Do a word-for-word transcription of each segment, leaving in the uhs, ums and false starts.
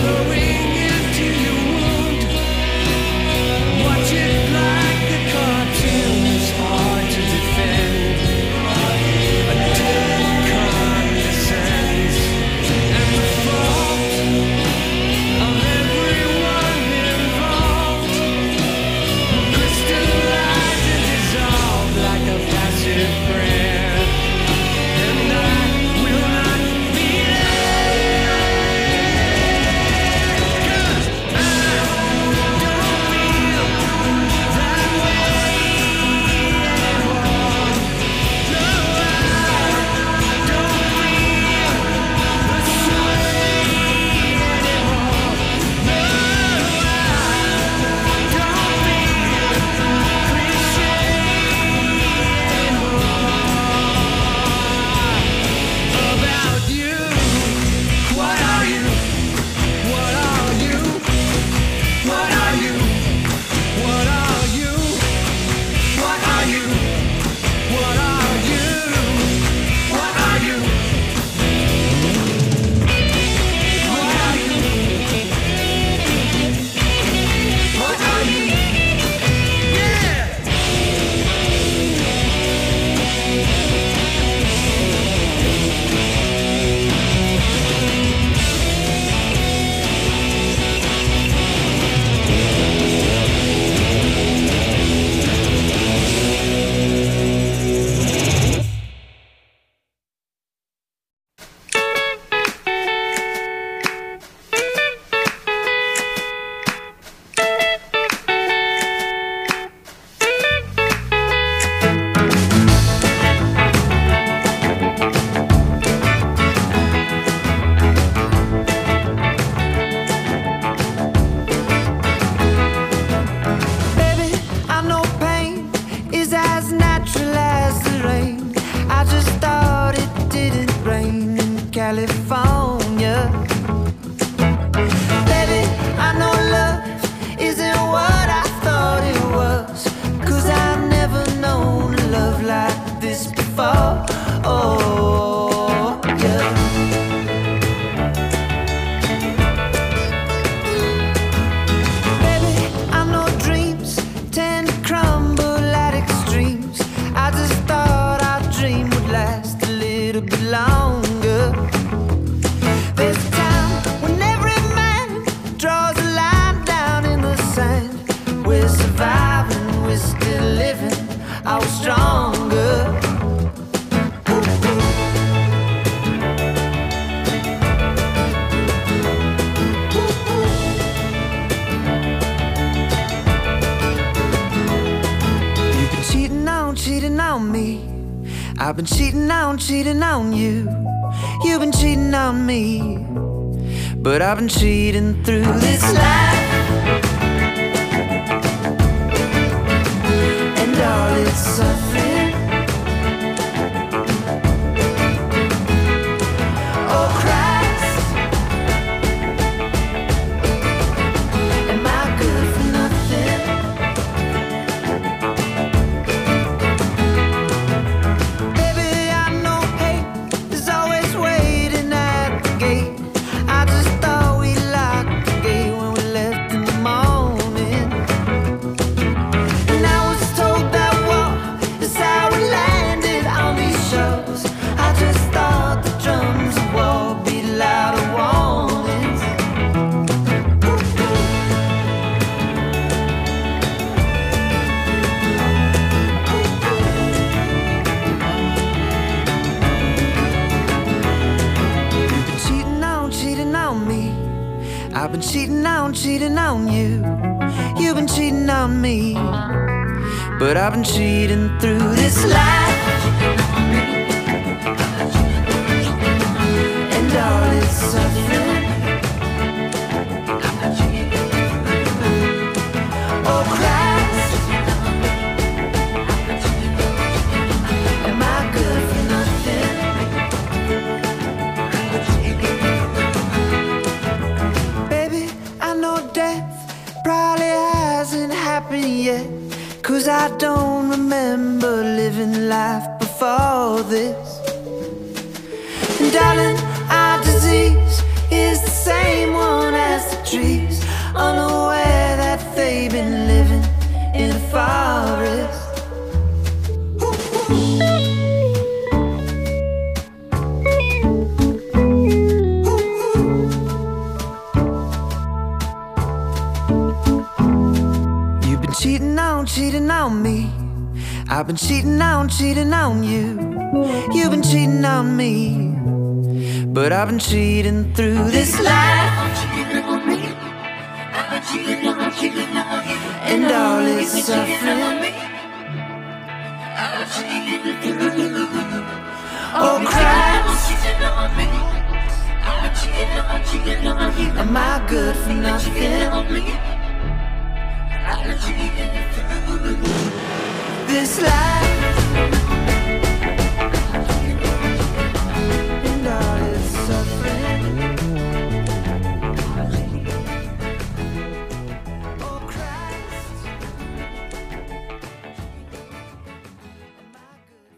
I've been cheating on, cheating on you. You've been cheating on me, but I've been cheating through this life and all its suffering. Oh Christ, am I good for nothing? Baby, I know hate is always waiting at the gate. I just thought we locked the gate when we left in the morning, and I was told that war is how we landed on these shores. I just thought the drums of war beat louder warnings. You've been cheating on, cheating on me. I've been cheating on, cheating on you. You've been cheating on me, but I've been cheating through this life and all its suffering. Oh Christ, am I good for nothing? Baby, I know death probably hasn't happened yet, 'cause I don't remember living life before this. And darling, our disease is the same one as cheating on, cheating on me. I've been cheating on, cheating on you. You've been cheating on me, but I've been cheating through this life. And all its suffering. Oh Christ, am I good for nothing? This life and all its suffering. Oh Christ, am I good?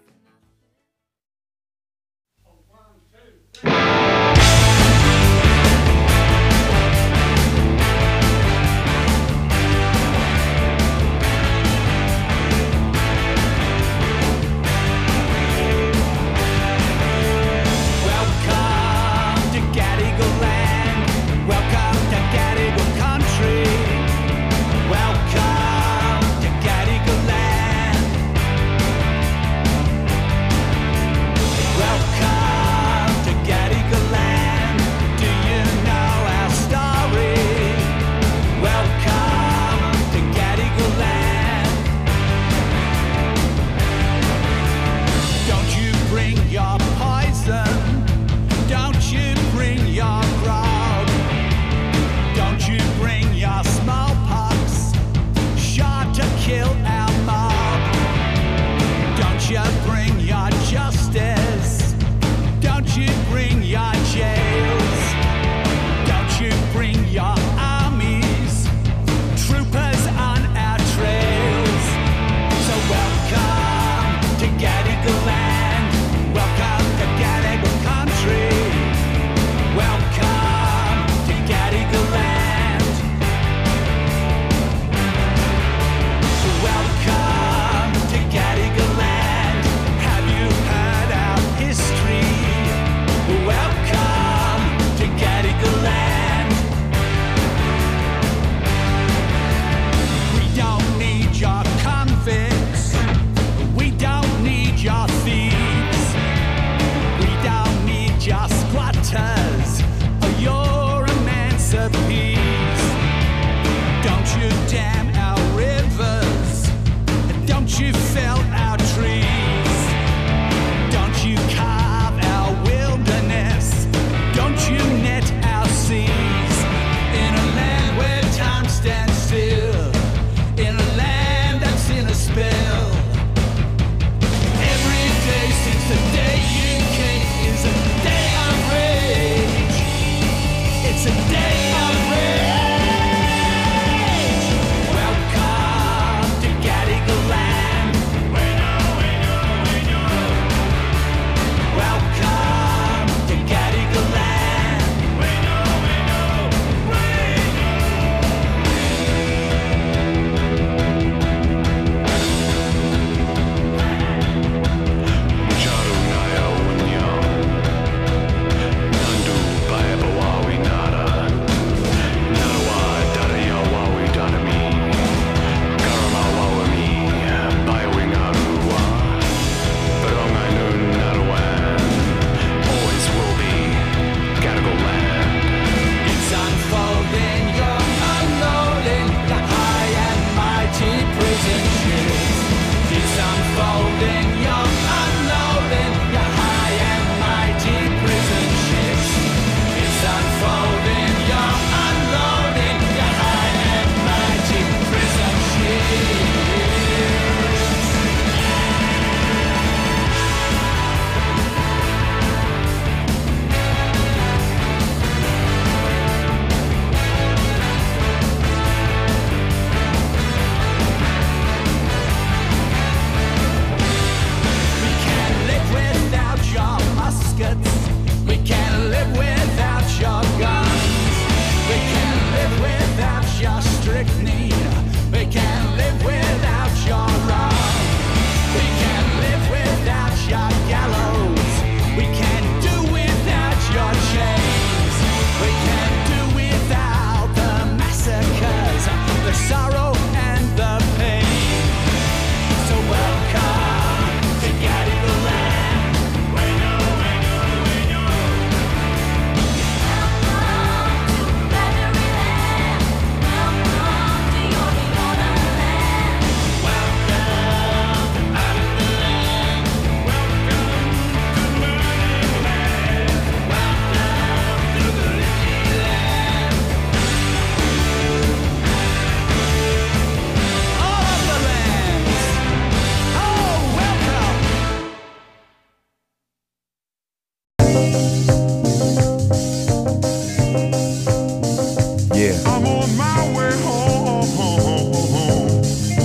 Yeah. I'm on my way home, home, home.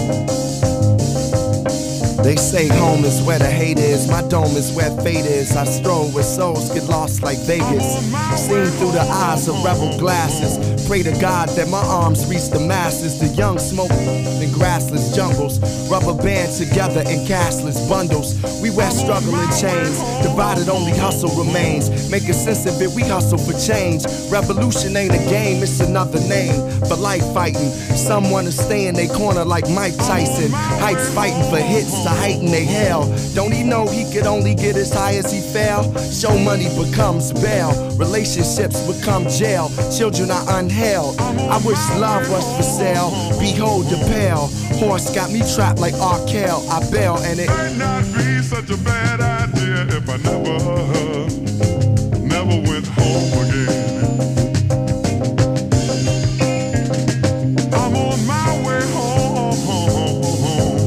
They say home is where the hate is, my dome is where fate is. I stroll where souls get lost like Vegas, seen through the eyes of rebel glasses. Pray to God that my arms reach the masses. The young smoke in grassless jungles, rubber band together in cashless bundles. We wear struggle in chains, divided only hustle remains. Making sense of it, we hustle for change. Revolution ain't a game, it's another name for life fighting. Some wanna stay in their corner like Mike Tyson. Heights fighting for hits to heighten they hell. Don't he know he could only get as high as he fell? Show money becomes bail, relationships become jail. Children are unheld. I wish love was for sale. Behold the pale horse got me trapped like Arkell. I bail and it might not be such a bad idea if I never, never went home again. I'm on my way home, home, home.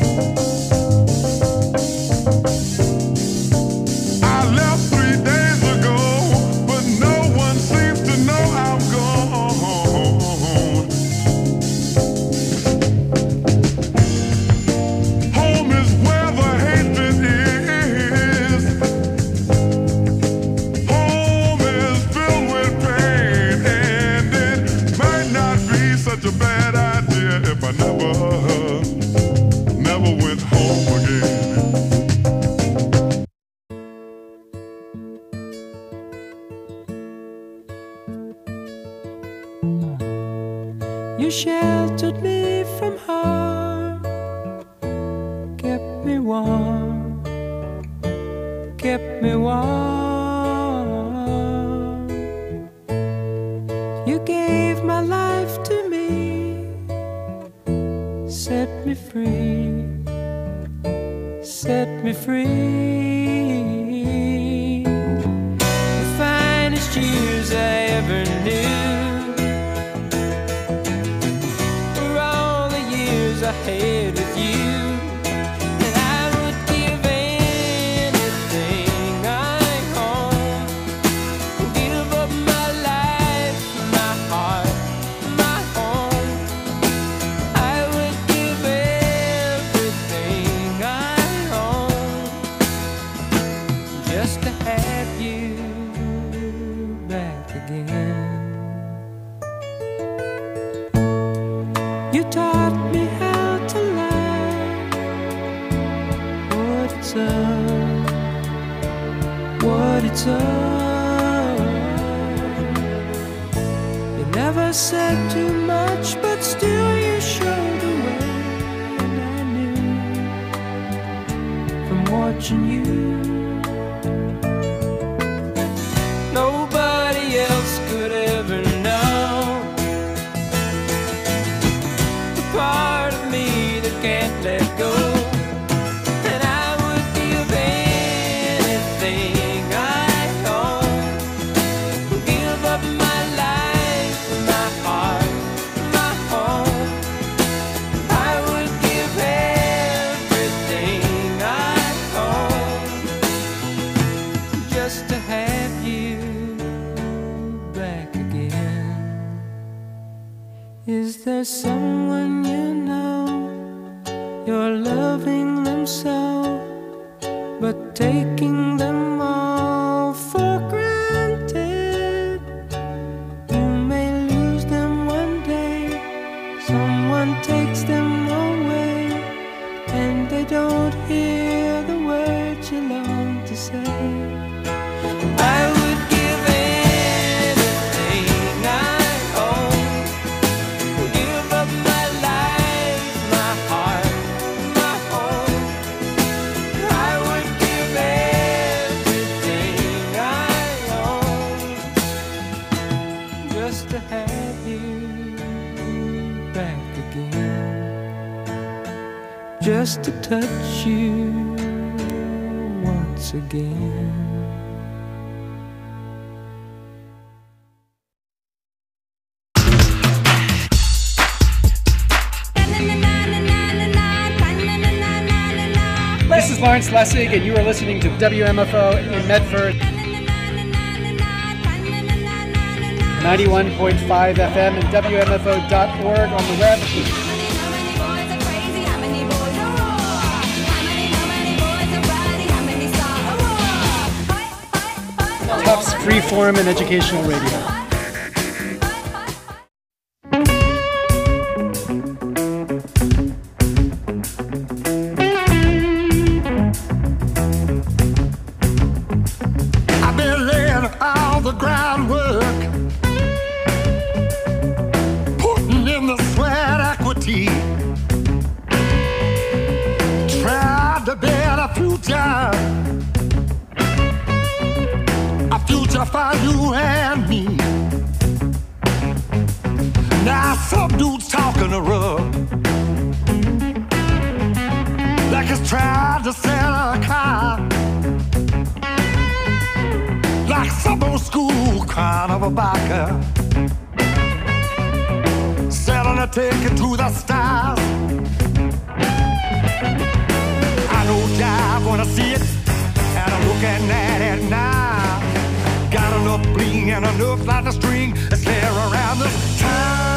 I left three days ago, but no one seems to know I'm gone. Home is where the hatred is. Home is filled with pain, and it might not be such a bad idea if I never, never went home again. You sheltered me from harm, kept me warm, kept me warm. You gave my life to me, set me free, set me free. The finest years I ever knew, I had with you, and I would give anything I own, give up my life, my heart, my home. I would give everything I own just to have you back again. You taught me how to laugh, what it's up, what it's up. You never said too much, but still you showed the way, and I knew from watching you. Nobody else could ever know part of me that can't let go, and I would give anything I own, give up my life, my heart, my home. I would give everything I own just to have you back again. Is there someone you know, you're loving them so, but taking them all for granted? You may lose them one day, someone takes them away, and they don't hear the words you long to say. I would give anything I own, give up my life, my heart, my home. I would give everything I own just to have you back again, just to touch you once again. This is Lawrence Lessig, and you are listening to W M F O in Medford. ninety-one point five F M and W M F O dot org on the web. Tufts Freeform and Educational Radio. I've been laying all the groundwork, putting in the sweat equity, tried to build a future, a future for you and me. Now some dude's talking a rub, like he's trying to sell a car, like some old school carnival biker, selling a ticket to the stars. I know jive when I see it, and I'm looking at it now. Got enough bling and enough like a string to scare around the time.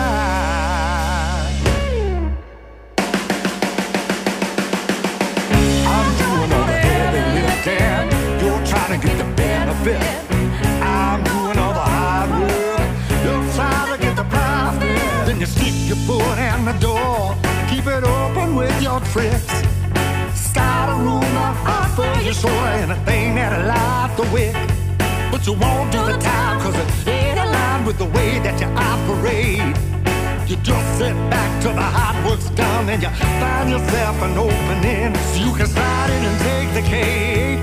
I'm doing all the heavy lifting, you're trying to get the benefit. I'm doing all the hard work, you're trying to get the profit. Then you stick your foot in the door, keep it open with your tricks. Start a rumor, offer you sure anything that'll light the wick. But you won't do the time, cause it ain't aligned with the way that you operate. You just sit back till the hard work's done, and you find yourself an opening so you can slide in and take the cake.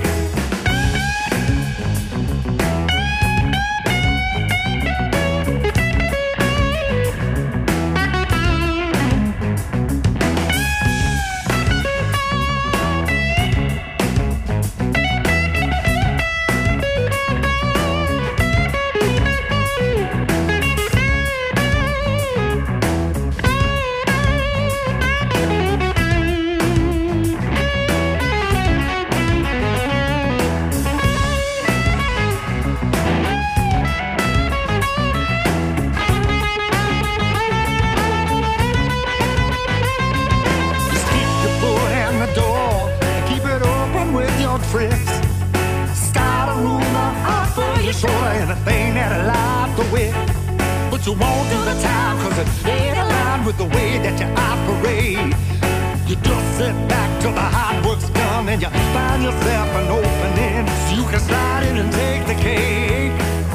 Tricks. Start a rumor, offer you sure anything that'll light the wick. But you won't do the time, cause it ain't aligned with the way that you operate. You just sit back till the hard work's done, and you find yourself an opening so you can slide in and take the cake.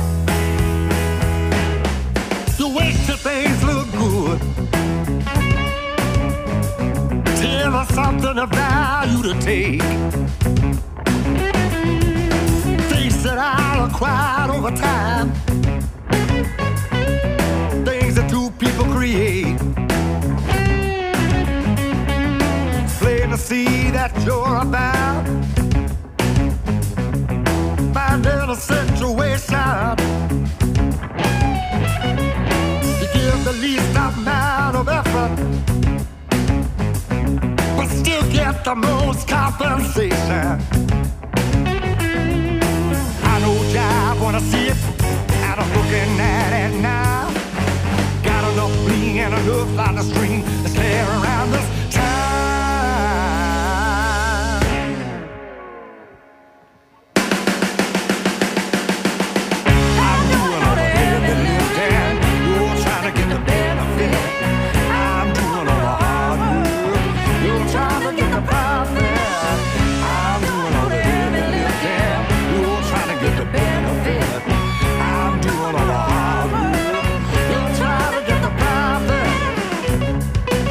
You wait till things look good, till there's something of value to take. That I'll acquire over time, things that two people create. It's plain to see that you're about finding a situation. You give the least amount of effort, but still get the most compensation. I wanna see it, and I'm looking at it now. Got enough bling and enough line to string to stare around this time. I'm doing all the heavy lifting, you're trying to get the benefit. I'm doing all the hard work, you're trying to get the profit. I'm doing all the heavy lifting, you're trying to get the benefit. I'm doing all the hard work, you're trying to get the profit.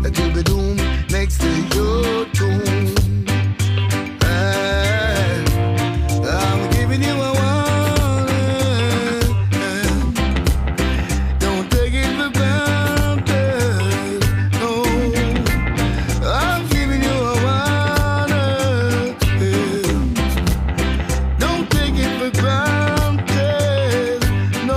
a doobie doom next to your tomb. I'm giving you a warning. Don't take it for granted. No, I'm giving you a warning. Don't take it for granted. No.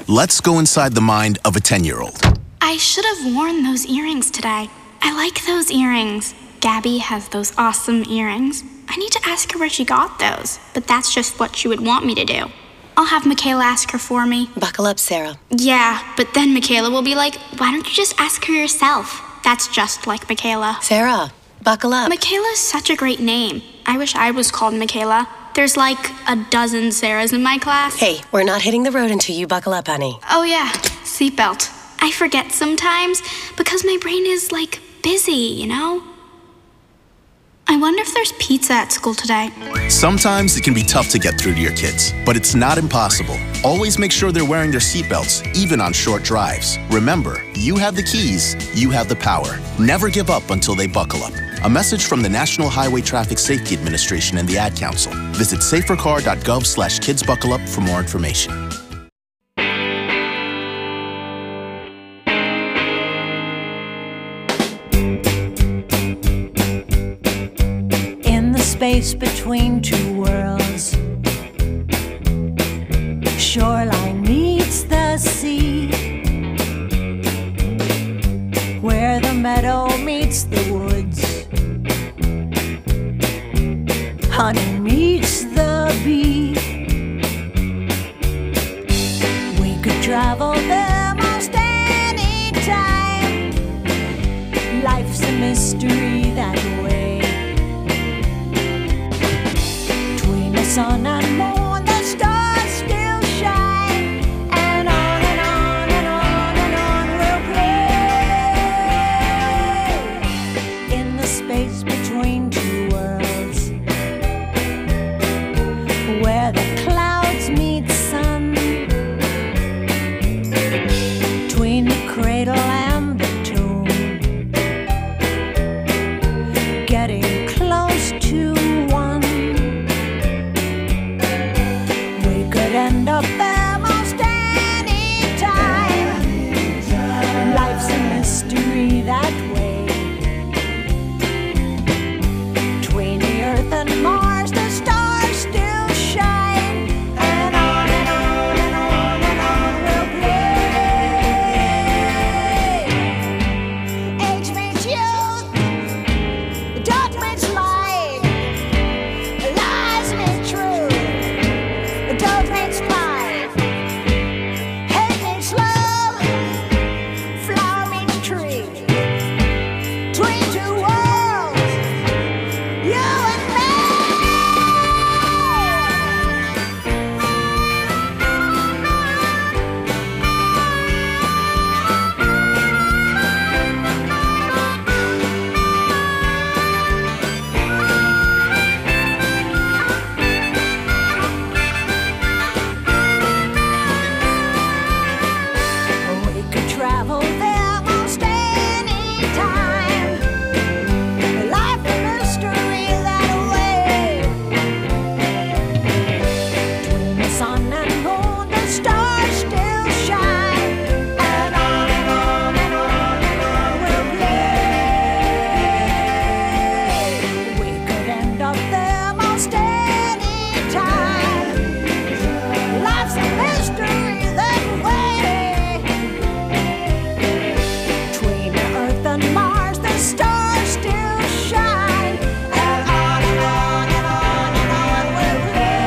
Let's go inside the mind of a ten-year-old. I should have worn those earrings today. I like those earrings. Gabby has those awesome earrings. I need to ask her where she got those, but that's just what she would want me to do. I'll have Michaela ask her for me. Buckle up, Sarah. Yeah, but then Michaela will be like, why don't you just ask her yourself? That's just like Michaela. Sarah, buckle up. Michaela's such a great name. I wish I was called Michaela. There's like a dozen Sarahs in my class. Hey, we're not hitting the road until you buckle up, honey. Oh yeah, seatbelt. I forget sometimes because my brain is like busy, you know? I wonder if there's pizza at school today. Sometimes it can be tough to get through to your kids, but it's not impossible. Always make sure they're wearing their seatbelts, even on short drives. Remember, you have the keys, you have the power. Never give up until they buckle up. A message from the National Highway Traffic Safety Administration and the Ad Council. Visit safercar.gov slash kidsbuckleup for more information. Space between two worlds, shoreline meets the sea, where the meadow meets the woods, honey meets the bee. We could travel there most any time. Life's a mystery that way. Sun and moon, the stars still shine, and on and on and on and on we'll play in the space between two worlds, where the clouds meet sun, between the cradle and the tomb, getting close to one. End up there most any time. Life's a mystery that way. Between the earth and Mars, the stars still shine, and on and on and on and on we'll play. Age meets youth, dark meets light, lies meet truth. Dove meets pie, hate meets love, flower meets tree. Between two worlds, you and me. Travel there most any time. Life a mystery that way. Between the sun and moon, the stars still shine, and on and on and on and on we'll play. We could end up there most any time. Life's a mystery that way. Mars, the stars still shine, and on and on and on and on we'll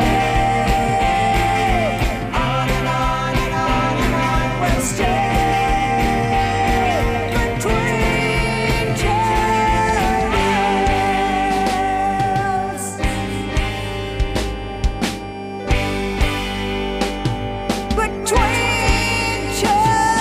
play. On and on and on and on we'll stay between two worlds. Between two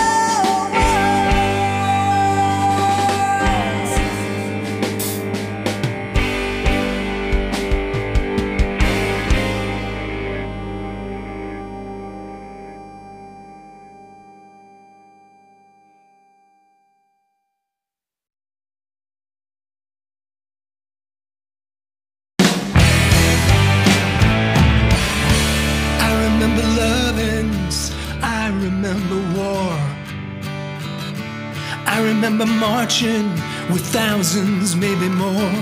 I remember marching with thousands, maybe more.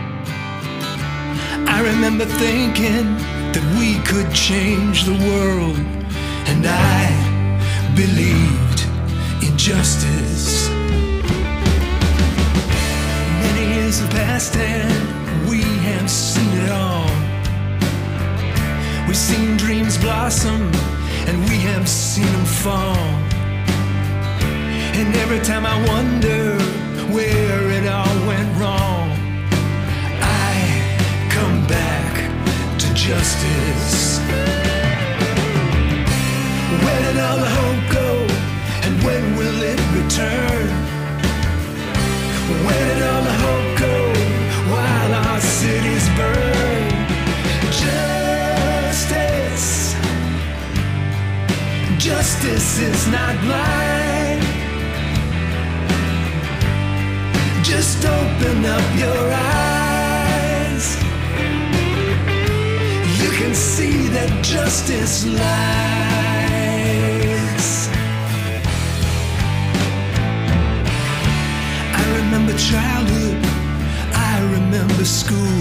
I remember thinking that we could change the world, and I believed in justice. Many years have passed and we have seen it all. We've seen dreams blossom and we have seen them fall. And every time I wonder where it all went wrong, I come back to justice. Where did all the hope go, and when will it return? Where did all the hope go while our cities burn? Justice, justice is not blind. Just open up your eyes. You can see that justice lies. I remember childhood, I remember school.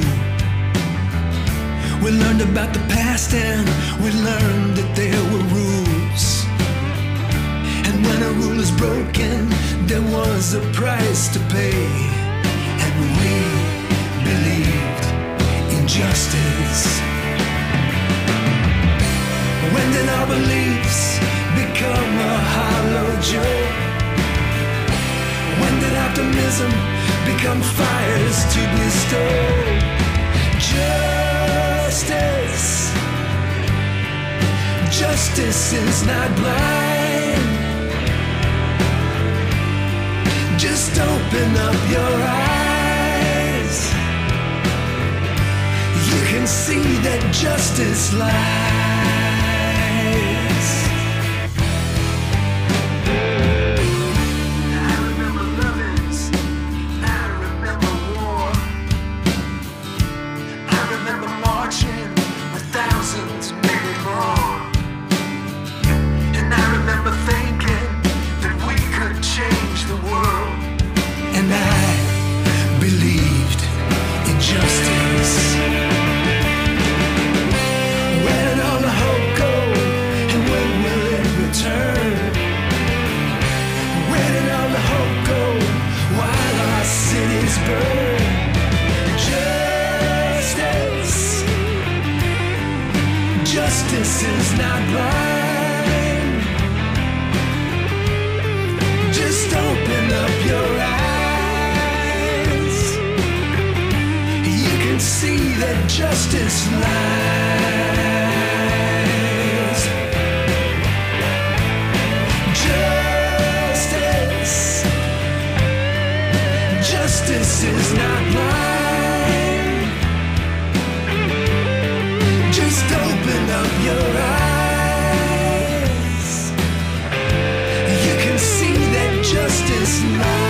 We learned about the past and we learned that there were rules. And when a rule is broken, there was a price to pay. And we believed in justice. When did our beliefs become a hollow joke? When did optimism become fires to bestow? Justice, justice is not blind. Just open up your eyes. You can see that justice lies. I remember lovings, I remember war. I remember marching with thousands, maybe more. And I remember thinking that we could change the world. And I believed in justice. Where did all the hope go, and when will it return? Where did all the hope go while our cities burn? Justice, justice is not blind. Just open up your eyes. You can see that justice lies. Justice, justice is not blind. Just open up your eyes. You can see that justice lies.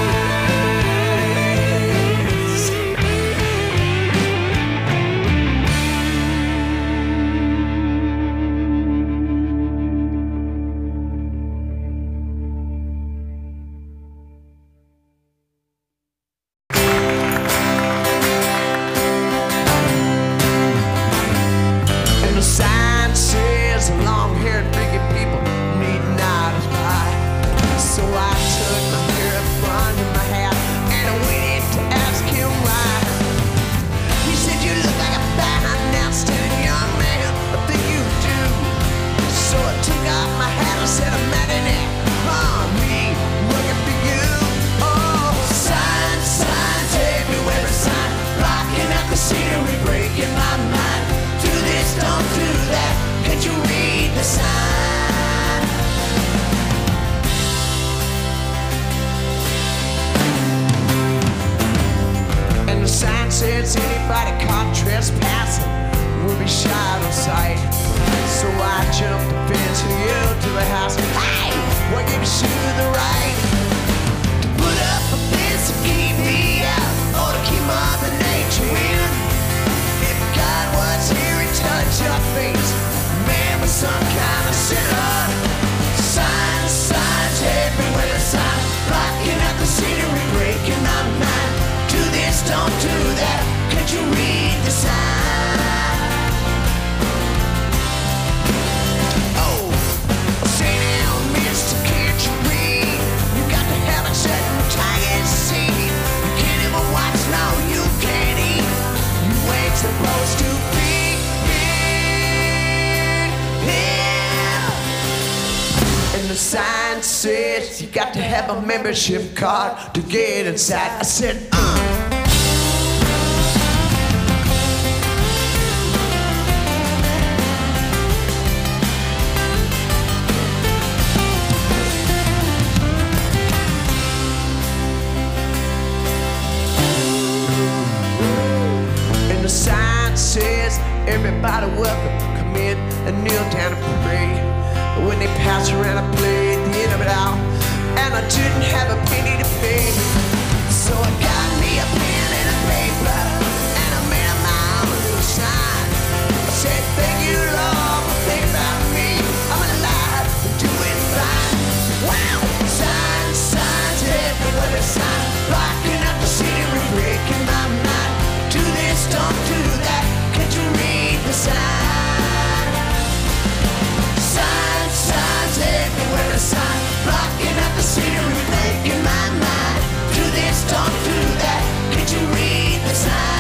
And the sign says long-haired biggie people need not apply. So I took my hair up under my hat and I waited to ask him why. He said, you look like a fine, outstanding young man. I think you do. So I took off my hat and said, imagine it on me, working for you. Oh, signs, signs, everywhere a sign, blocking out the scenery, breaking my mind. Do this, don't do that. Can't you read the sign? And the sign says anybody caught trespassing will be shot on sight. So I jumped the fence and yelled to the house, hey, what gives you the right to put up a fence to keep me out or to keep Mother Nature in? If God was here, he'd touch your face, man, with some kind of sinner. Signs, signs, everywhere signs, blocking out the scenery, breaking my mind. Do this, don't do that. Can't you read the sign? Oh, say now, Mister says you got to have a membership card to get inside. I said, uh. And the sign says everybody welcome, come in and kneel down and pray. But when they pass around, I played the end of it all, and I didn't have a penny to pay. So I got me a pen and a paper, and I made my own little sign. I said, thank you, Lord, for thinking about me. I'm alive and doing fine. Wow! Signs, signs, everywhere there's signs, blocking up the scenery, breaking my mind. Do this, don't do that. Can't you read the sign? Signs, signs, everywhere a sign, blocking up the scenery, making my mind. Do this, don't do that. Can't you read the sign?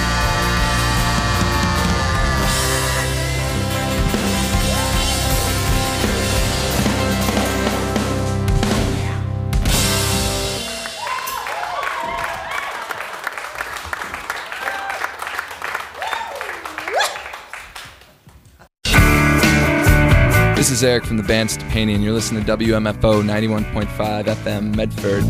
This is Eric from the band Stepani, and you're listening to W M F O ninety-one point five F M Medford.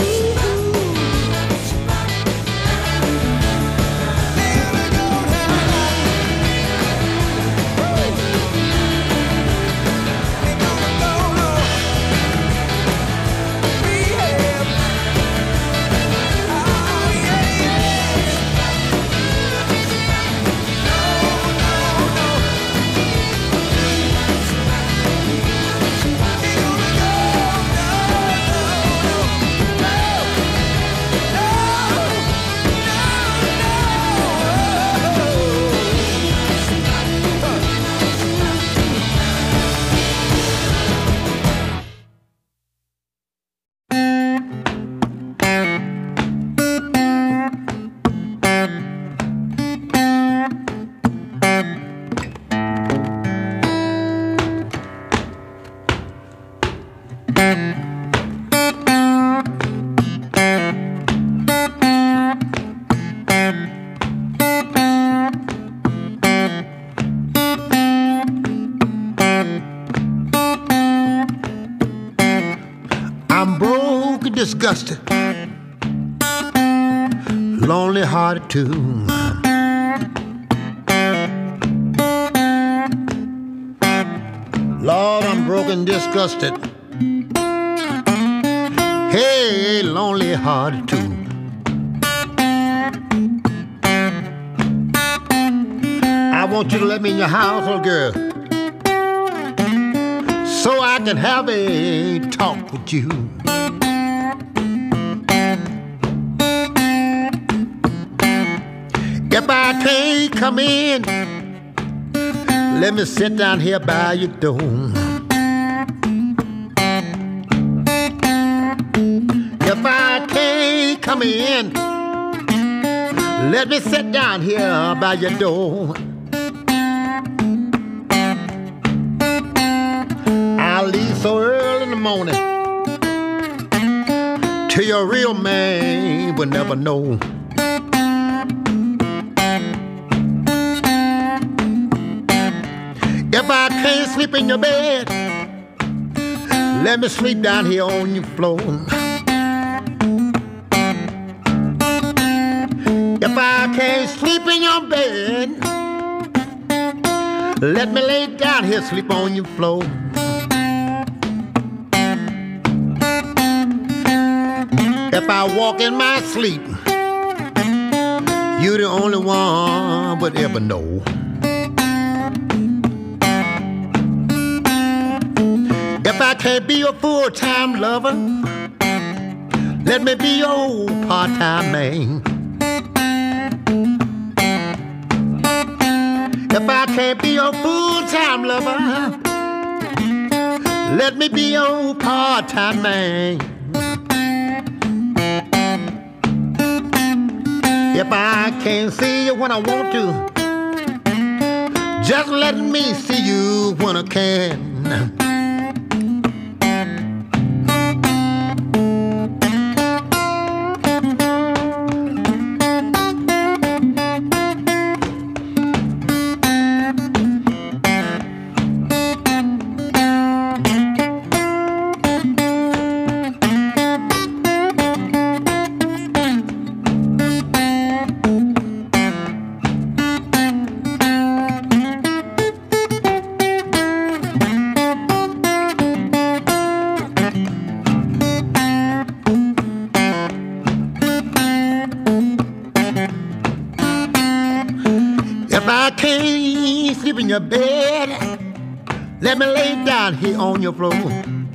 Never gonna disgusted, lonely hearted too. Lord, I'm broken, disgusted. Hey, lonely hearted too. I want you to let me in your house, little girl, so I can have a talk with you. If I can't come in, let me sit down here by your door. If I can't come in, let me sit down here by your door. I'll leave so early in the morning till your real man will never know. If I can't sleep in your bed, let me sleep down here on your floor. If I can't sleep in your bed, let me lay down here, sleep on your floor. If I walk in my sleep, you're the only one would ever know. If I can't be your full-time lover, let me be your part-time man. If I can't be your full-time lover, let me be your part-time man. If I can't see you when I want to, just let me see you when I can. In your bed, let me lay down here on your floor.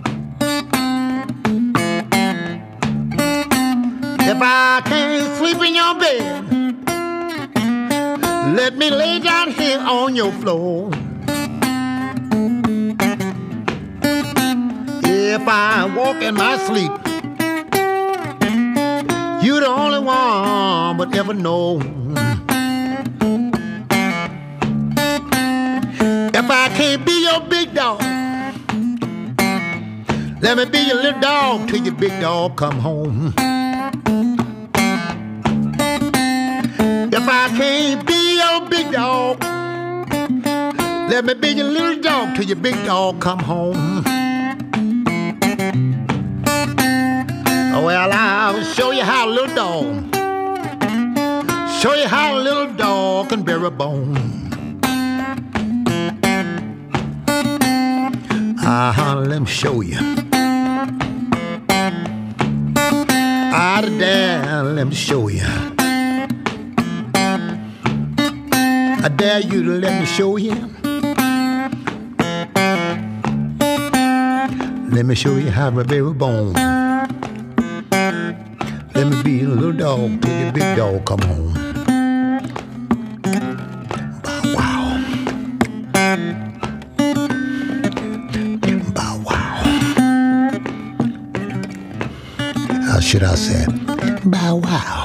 If I can't sleep in your bed, let me lay down here on your floor. If I walk in my sleep, you're the only one would ever know. If I can't be your big dog, let me be your little dog till your big dog come home. If I can't be your big dog, let me be your little dog till your big dog come home. Well, I'll show you how a little dog, show you how a little dog can bear a bone. Uh-huh, let me show you. Out of there, let me show you. I dare you to let me show you. Let me show you how to bear a bone. Let me be a little dog till your big dog come home. Should I say, bow wow.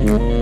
Thank you.